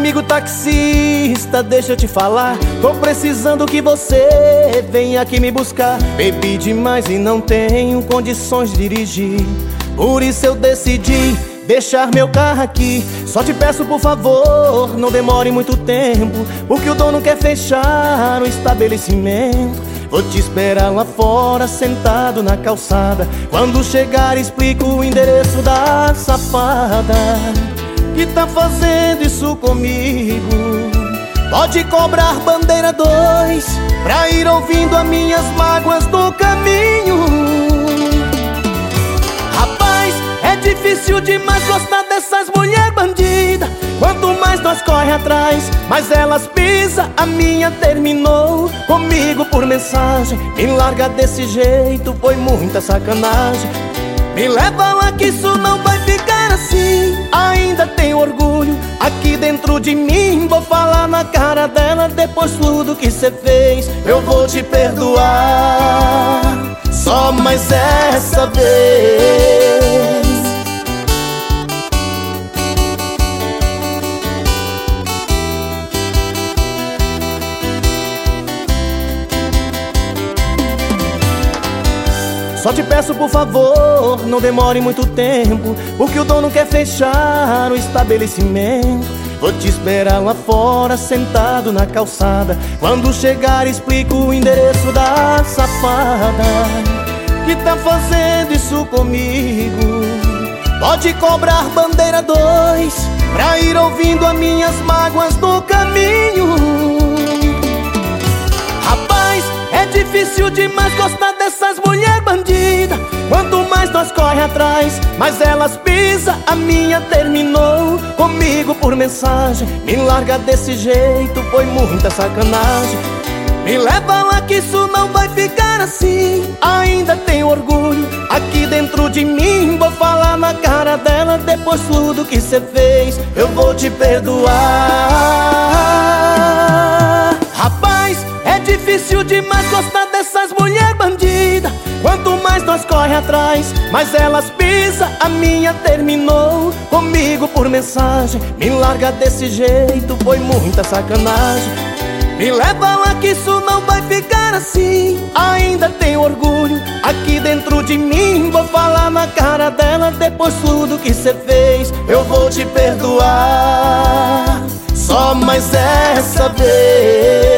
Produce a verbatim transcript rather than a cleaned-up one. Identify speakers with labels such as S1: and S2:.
S1: amigo taxista, deixa eu te falar, tô precisando que você venha aqui me buscar. Bebi demais e não tenho condições de dirigir, por isso eu decidi deixar meu carro aqui. Só te peço por favor, não demore muito tempo, porque o dono quer fechar o estabelecimento. Vou te esperar lá fora, sentado na calçada. Quando chegar explico o endereço da safada que tá fazendo isso comigo. Pode cobrar bandeira dois pra ir ouvindo as minhas mágoas no caminho. Rapaz, é difícil demais gostar dessas mulher bandida. Quanto mais nós corre atrás, mais elas pisa. A minha terminou comigo por mensagem. Me larga desse jeito, foi muita sacanagem. Me leva lá que isso não vai ficar assim. Ainda tenho orgulho aqui dentro de mim. Vou falar na cara dela, depois tudo que cê fez eu vou te perdoar, só mais essa vez. Só te peço por favor, não demore muito tempo, porque o dono quer fechar o estabelecimento. Vou te esperar lá fora, sentado na calçada. Quando chegar explico o endereço da safada que tá fazendo isso comigo. Pode cobrar bandeira dois pra ir ouvindo as minhas mágoas no caminho. Rapaz, é difícil demais gostar dessas mulher bandida. Quanto mais nós corre atrás, mais elas pisa. A minha terminou comigo por mensagem. Me larga desse jeito, foi muita sacanagem. Me leva lá que isso não vai ficar assim. Ainda tenho orgulho aqui dentro de mim. Vou falar na cara dela, depois tudo que cê fez eu vou te perdoar. Rapaz, é difícil demais gostar dessas mulher bandida. Quanto mais nós corre atrás, mais elas pisa. A minha terminou comigo por mensagem. Me larga desse jeito, foi muita sacanagem. Me leva lá que isso não vai ficar assim. Ainda tenho orgulho aqui dentro de mim. Vou falar na cara dela, depois tudo que cê fez eu vou te perdoar, só mais essa vez.